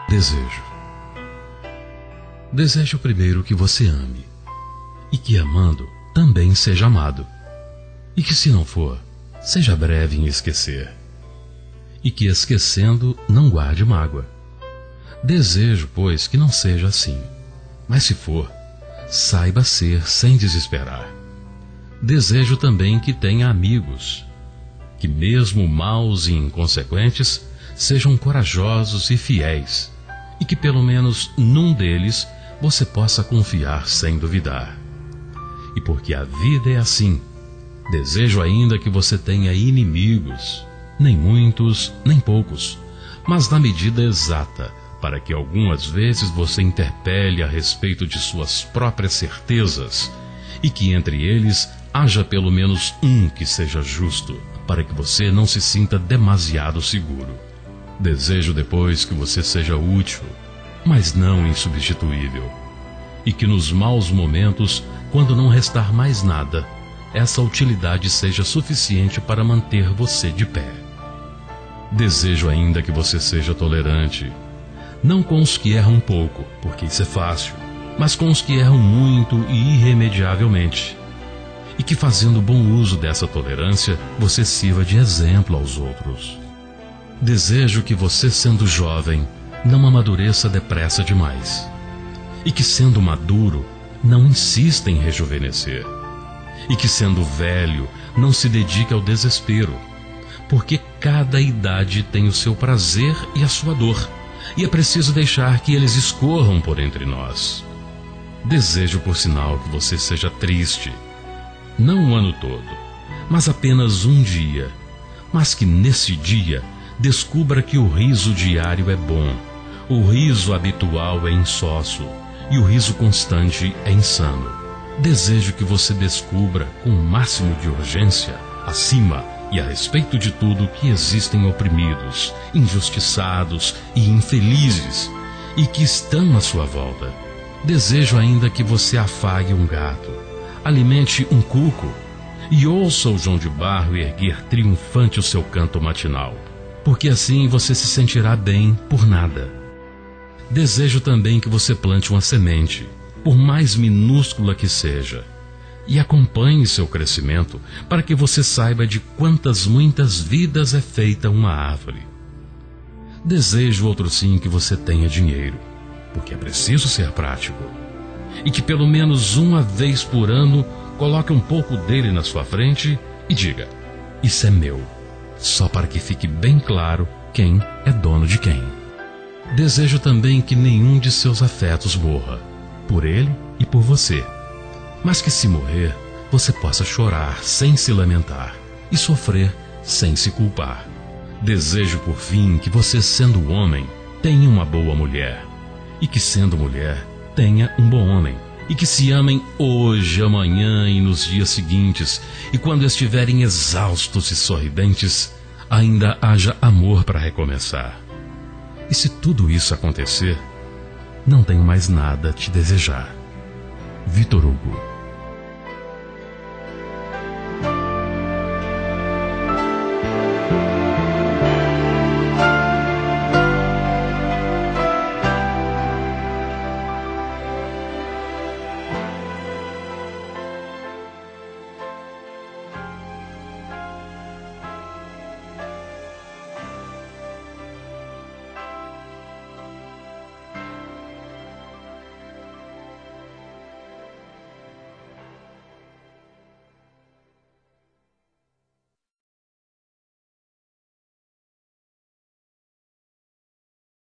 Desejo. Desejo primeiro que você ame, e que amando também seja amado, e que se não for, seja breve em esquecer, e que esquecendo não guarde mágoa. Desejo, pois, que não seja assim, mas se for, saiba ser sem desesperar. Desejo também que tenha amigos, que mesmo maus e inconsequentes, sejam corajosos e fiéis, e que pelo menos num deles você possa confiar sem duvidar. E porque a vida é assim, desejo ainda que você tenha inimigos, nem muitos, nem poucos, mas na medida exata, para que algumas vezes você interpele a respeito de suas próprias certezas, e que entre eles haja pelo menos um que seja justo, para que você não se sinta demasiado seguro. Desejo depois que você seja útil, mas não insubstituível, e que nos maus momentos, quando não restar mais nada, essa utilidade seja suficiente para manter você de pé. Desejo ainda que você seja tolerante, não com os que erram pouco, porque isso é fácil, mas com os que erram muito e irremediavelmente, e que fazendo bom uso dessa tolerância, você sirva de exemplo aos outros. Desejo que você, sendo jovem, não amadureça depressa demais, e que, sendo maduro, não insista em rejuvenescer, e que, sendo velho, não se dedique ao desespero, porque cada idade tem o seu prazer e a sua dor, e é preciso deixar que eles escorram por entre nós. Desejo, por sinal, que você seja triste, não o ano todo, mas apenas um dia, mas que nesse dia descubra que o riso diário é bom, o riso habitual é insócio e o riso constante é insano. Desejo que você descubra com o máximo de urgência, acima e a respeito de tudo, que existem oprimidos, injustiçados e infelizes, e que estão à sua volta. Desejo ainda que você afague um gato, alimente um cuco, e ouça o João de Barro erguer triunfante o seu canto matinal, porque assim você se sentirá bem por nada. Desejo também que você plante uma semente, por mais minúscula que seja, e acompanhe seu crescimento, para que você saiba de quantas muitas vidas é feita uma árvore. Desejo outro sim que você tenha dinheiro, porque é preciso ser prático, e que pelo menos uma vez por ano coloque um pouco dele na sua frente e diga: isso é meu, só para que fique bem claro quem é dono de quem. Desejo também que nenhum de seus afetos morra, por ele e por você, mas que, se morrer, você possa chorar sem se lamentar e sofrer sem se culpar. Desejo, por fim, que você, sendo homem, tenha uma boa mulher, e que, sendo mulher, tenha um bom homem, e que se amem hoje, amanhã e nos dias seguintes, e quando estiverem exaustos e sorridentes, ainda haja amor para recomeçar. E se tudo isso acontecer, não tenho mais nada a te desejar. Victor Hugo.